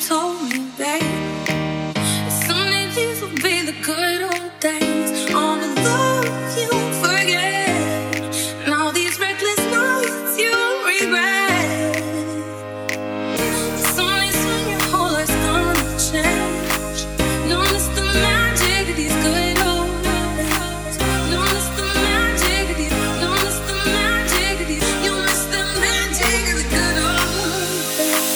told me, babe, someday these will be the good old days. All the love you forget, and all these reckless nights you regret. Someday soon your whole life's gonna change. You'll miss the magic of these good old days. You'll miss the magic of these. You'll miss the magic of these. You'll miss the magic of the good old days.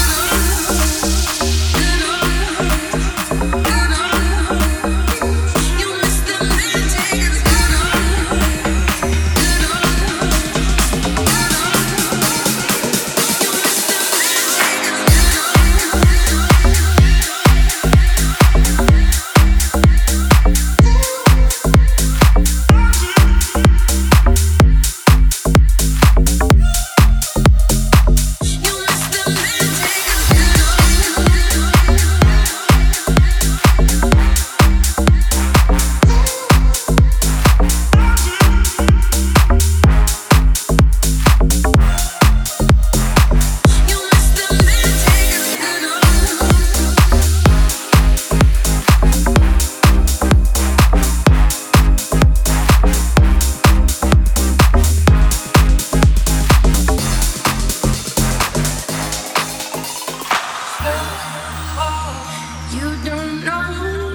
You don't know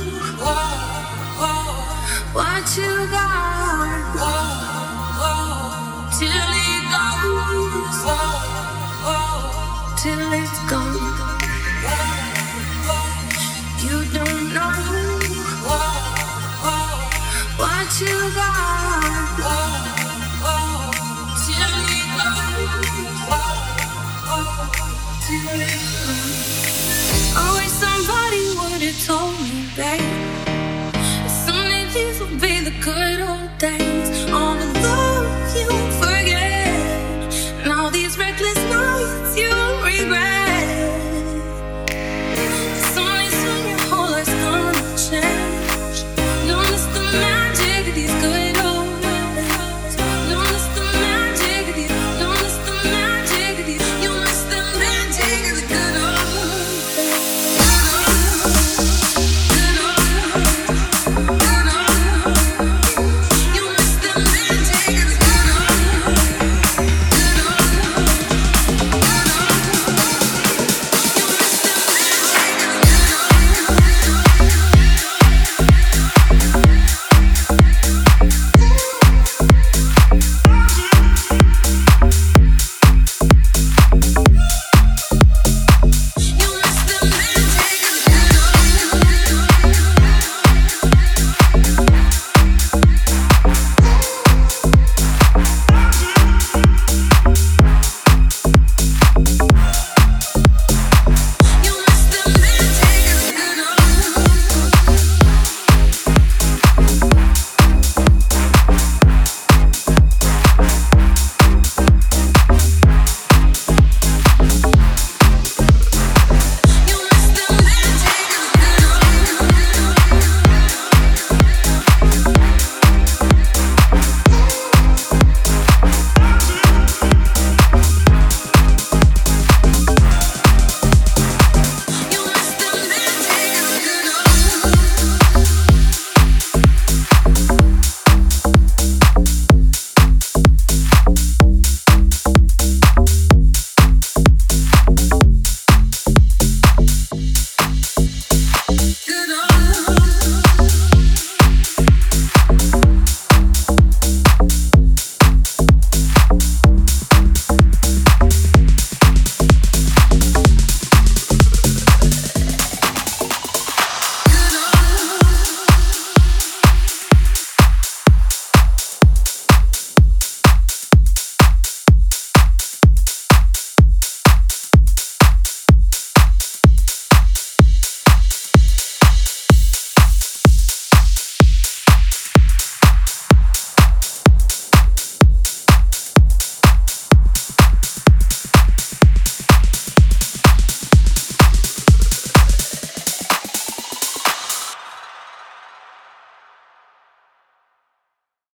what you got till it goes, till it's gone. You don't know what you got till it goes, till it's gone.